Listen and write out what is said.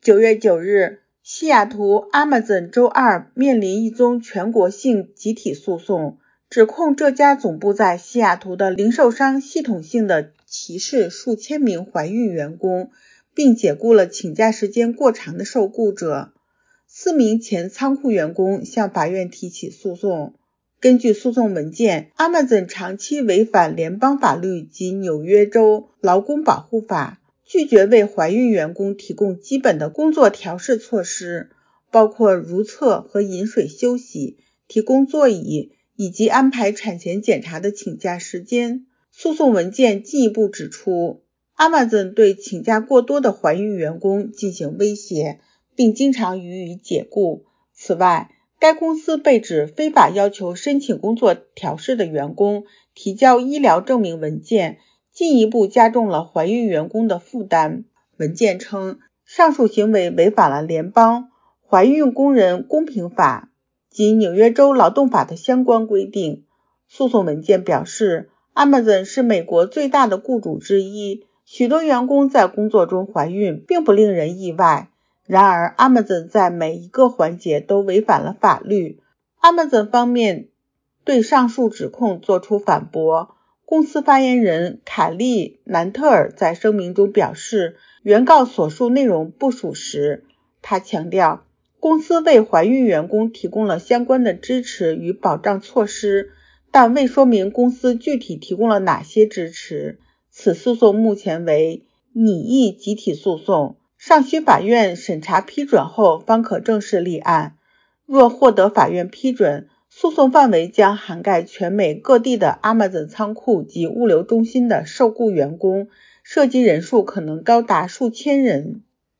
9月9日，西雅图 Amazon 周二面临一宗全国性集体诉讼，指控这家总部在西雅图的零售商系统性的歧视数千名怀孕员工，并解雇了请假时间过长的受雇者。4名前仓库员工向法院提起诉讼。根据诉讼文件， Amazon 长期违反联邦法律及纽约州劳工保护法，拒绝为怀孕员工提供基本的工作调试措施，包括如厕和饮水休息、提供座椅以及安排产前检查的请假时间。诉讼文件进一步指出， Amazon 对请假过多的怀孕员工进行威胁，并经常予以解雇。此外，该公司被指非法要求申请工作调试的员工提交医疗证明文件，进一步加重了怀孕员工的负担。文件称，上述行为违反了联邦怀孕工人公平法及纽约州劳动法的相关规定。诉讼文件表示， Amazon 是美国最大的雇主之一，许多员工在工作中怀孕并不令人意外。然而 Amazon 在每一个环节都违反了法律。Amazon 方面对上述指控作出反驳。公司发言人凯利·南特尔在声明中表示，原告所述内容不属实。他强调，公司为怀孕员工提供了相关的支持与保障措施，但未说明公司具体提供了哪些支持。此诉讼目前为拟议集体诉讼，尚需法院审查批准后方可正式立案。若获得法院批准，诉讼范围将涵盖全美各地的 Amazon 仓库及物流中心的受雇员工，涉及人数可能高达数千人。